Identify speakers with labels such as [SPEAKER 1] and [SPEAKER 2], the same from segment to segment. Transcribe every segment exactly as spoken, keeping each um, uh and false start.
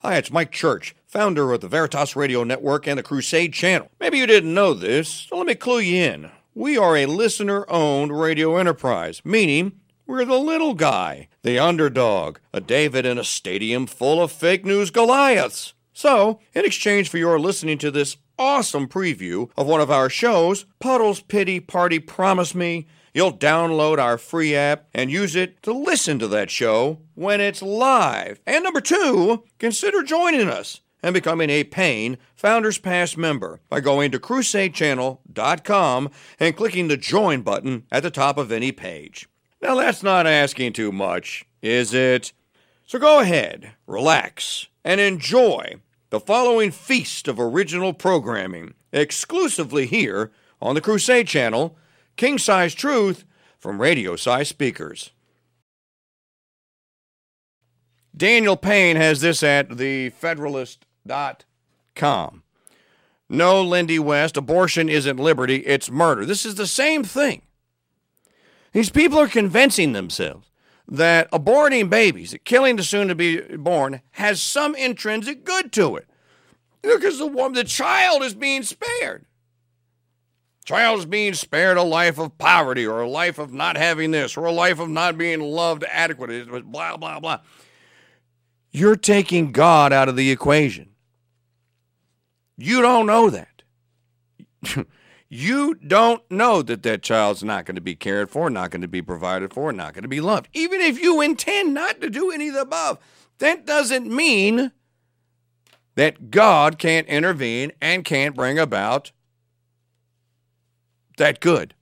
[SPEAKER 1] Hi, it's Mike Church, founder of the Veritas Radio Network and the Crusade Channel. Maybe you didn't know this, so let me clue you in. We are a listener-owned radio enterprise, meaning we're the little guy, the underdog, a David in a stadium full of fake news Goliaths. So, in exchange for your listening to this awesome preview of one of our shows, Puddle's Pity Party Promise Me, you'll download our free app and use it to listen to that show when it's live. And number two, consider joining us and becoming a paying Founders Pass member by going to crusade channel dot com and clicking the join button at the top of any page. Now that's not asking too much, is it? So go ahead, relax, and enjoy the following feast of original programming exclusively here on the Crusade Channel, King Size Truth from Radio Size Speakers. Daniel Payne has this at the federalist dot com. No, Lindy West, abortion isn't liberty, it's murder. This is the same thing. These people are convincing themselves that aborting babies, that killing the soon-to-be-born, has some intrinsic good to it. Because the woman, the child is being spared. Child is being spared a life of poverty or a life of not having this or a life of not being loved adequately, blah, blah, blah. You're taking God out of the equation. You don't know that. You don't know that that child's not going to be cared for, not going to be provided for, not going to be loved. Even if you intend not to do any of the above, that doesn't mean that God can't intervene and can't bring about that good.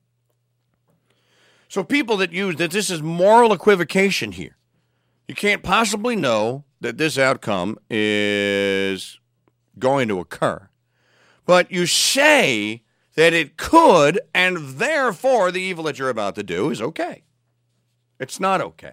[SPEAKER 1] So people that use that this is moral equivocation here. You can't possibly know that this outcome is going to occur. But you say that it could, and therefore the evil that you're about to do is okay. It's not okay.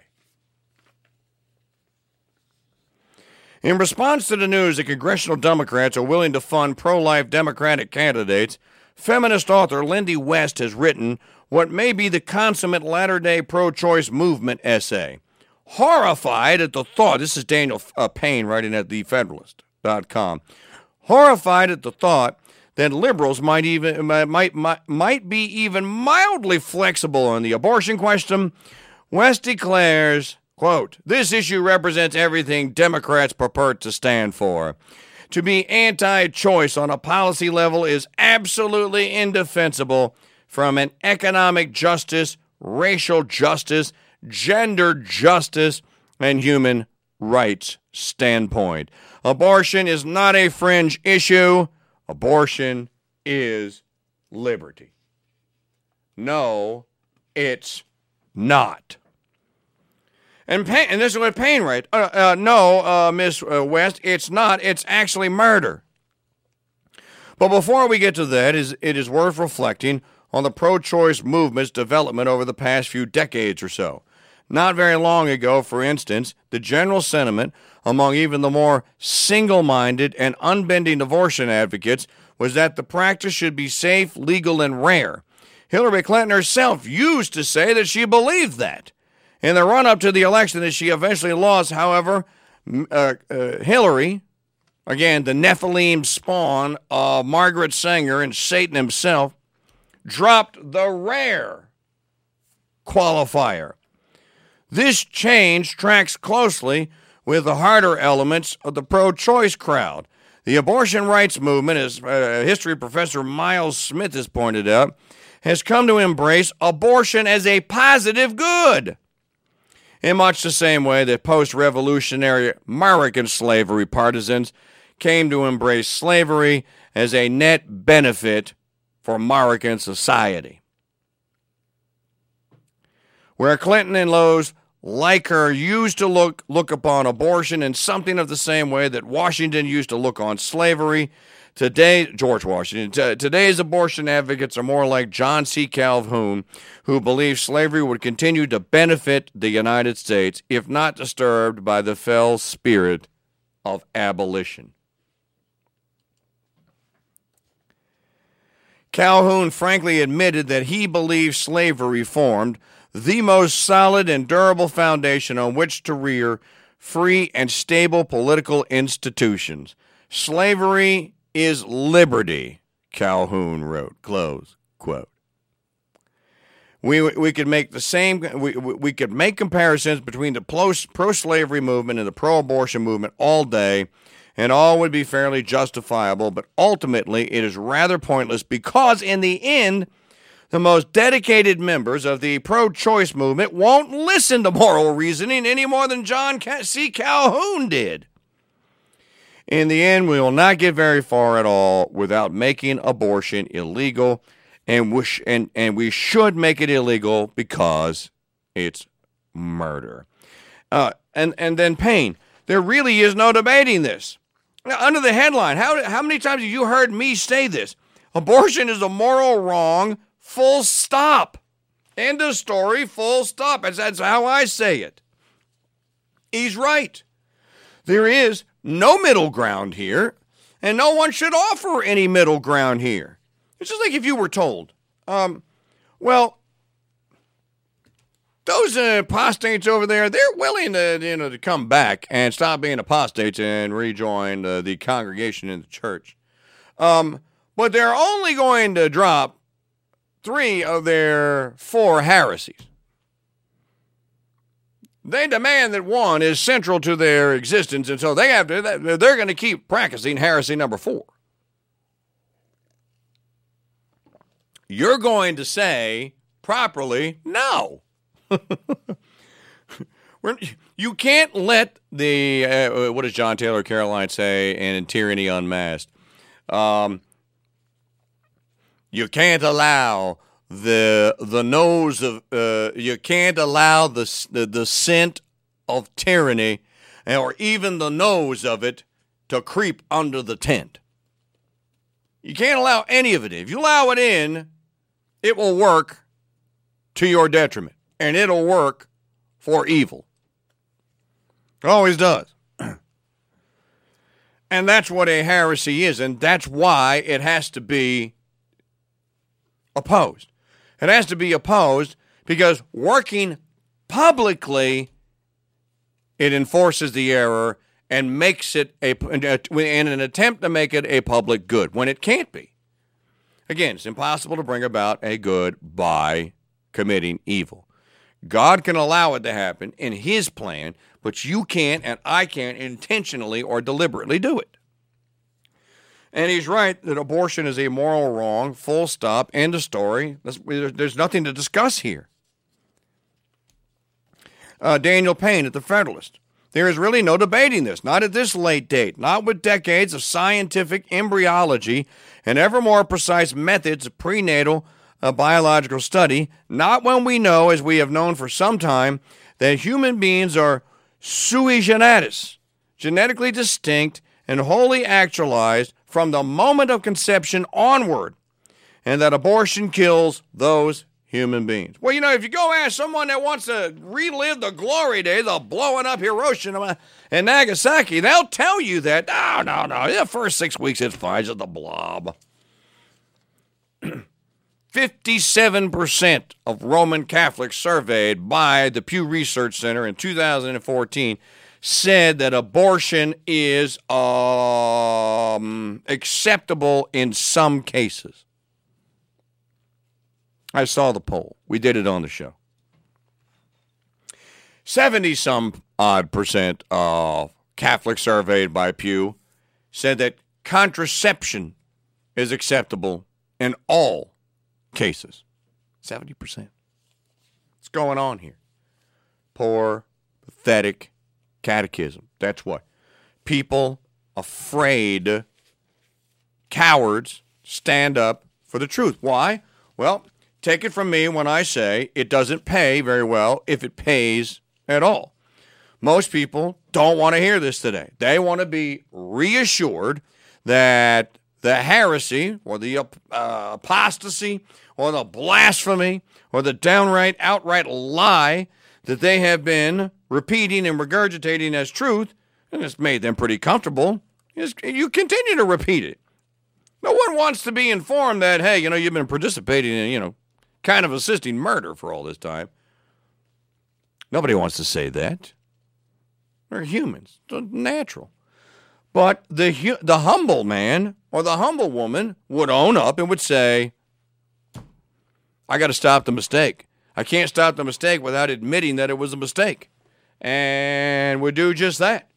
[SPEAKER 1] In response to the news that congressional Democrats are willing to fund pro-life Democratic candidates, feminist author Lindy West has written what may be the consummate latter-day pro-choice movement essay. Horrified at the thought, this is Daniel uh, Payne writing at the federalist dot com, horrified at the thought that liberals might even might, might might be even mildly flexible on the abortion question, West declares, quote, "This issue represents everything Democrats purport to stand for. To be anti-choice on a policy level is absolutely indefensible from an economic justice, racial justice, gender justice, and human rights standpoint. Abortion is not a fringe issue. Abortion is liberty." No, it's not. And, Payne, and this is what Payne writes. Uh, uh, no, uh, Miss uh, West, it's not. It's actually murder. But before we get to that, is it is worth reflecting on the pro-choice movement's development over the past few decades or so. Not very long ago, for instance, the general sentiment among even the more single-minded and unbending abortion advocates was that the practice should be safe, legal, and rare. Hillary Clinton herself used to say that she believed that. In the run-up to the election that she eventually lost, however, uh, uh, Hillary, again, the Nephilim spawn of Margaret Sanger and Satan himself, dropped the rare qualifier. This change tracks closely with the harder elements of the pro-choice crowd. The abortion rights movement, as uh, history professor Miles Smith has pointed out, has come to embrace abortion as a positive good, in much the same way that post-revolutionary American slavery partisans came to embrace slavery as a net benefit for American society. Where Clinton and those like her used to look, look upon abortion in something of the same way that Washington used to look on slavery, today, George Washington, t- today's abortion advocates are more like John C. Calhoun, who believed slavery would continue to benefit the United States if not disturbed by the fell spirit of abolition. Calhoun frankly admitted that he believed slavery formed the most solid and durable foundation on which to rear free, and stable political institutions. Slavery is liberty, Calhoun wrote. Close quote. We we could make the same. We we could make comparisons between the pro-slavery movement and the pro-abortion movement all day, and all would be fairly justifiable. But ultimately, it is rather pointless because, in the end, the most dedicated members of the pro-choice movement won't listen to moral reasoning any more than John C. Calhoun did. In the end, we will not get very far at all without making abortion illegal. And we, sh- and, and we should make it illegal because it's murder. Uh, and, and then Payne, there really is no debating this. Now, under the headline, how, how many times have you heard me say this? Abortion is a moral wrong, full stop. End of story, full stop. That's, that's how I say it. He's right. There is no middle ground here, and no one should offer any middle ground here. It's just like if you were told, um, well, those uh, apostates over there, they're willing to, you know, to come back and stop being apostates and rejoin uh, the congregation in the church. Um, but they're only going to drop three of their four heresies. They demand that one is central to their existence, and so they have to, they're going to keep practicing heresy number four. You're going to say properly, no. You can't let the, uh, what does John Taylor Caroline say in Tyranny Unmasked? Um, you can't allow the the nose of, uh, you can't allow the, the, the scent of tyranny or even the nose of it to creep under the tent. You can't allow any of it in. If you allow it in, it will work to your detriment, and it'll work for evil. It always does. And that's what a heresy is, and that's why it has to be opposed. It has to be opposed because working publicly, it enforces the error and makes it a, in an attempt to make it a public good, when it can't be. Again, it's impossible to bring about a good by committing evil. God can allow it to happen in his plan, but you can't and I can't intentionally or deliberately do it. And he's right that abortion is a moral wrong, full stop, end of story. There's nothing to discuss here. Uh, Daniel Payne at the Federalist. There is really no debating this, not at this late date, not with decades of scientific embryology and ever more precise methods of prenatal uh, biological study, not when we know, as we have known for some time, that human beings are sui generis, genetically distinct and wholly actualized from the moment of conception onward, and that abortion kills those human beings. Well, you know, if you go ask someone that wants to relive the glory days of blowing up Hiroshima and Nagasaki, they'll tell you that, no, no, no, the first six weeks it's fine, just a blob. fifty-seven percent of Roman Catholics surveyed by the Pew Research Center in two thousand fourteen said that abortion is um, acceptable in some cases. I saw the poll. We did it on the show. seventy-some odd percent of Catholics surveyed by Pew said that contraception is acceptable in all cases. seventy percent. What's going on here? Poor, pathetic catechism. That's what. People afraid, cowards, stand up for the truth. Why? Well, take it from me when I say it doesn't pay very well if it pays at all. Most people don't want to hear this today. They want to be reassured that the heresy or the uh, apostasy or the blasphemy or the downright, outright lie that they have been repeating and regurgitating as truth, and it's made them pretty comfortable, is you continue to repeat it. No one wants to be informed that, hey, you know, you've been participating in, you know, kind of assisting murder for all this time. Nobody wants to say that. They're humans. It's natural. But the hu- the humble man or the humble woman would own up and would say, I got to stop the mistake. I can't stop the mistake without admitting that it was a mistake. And would do just that.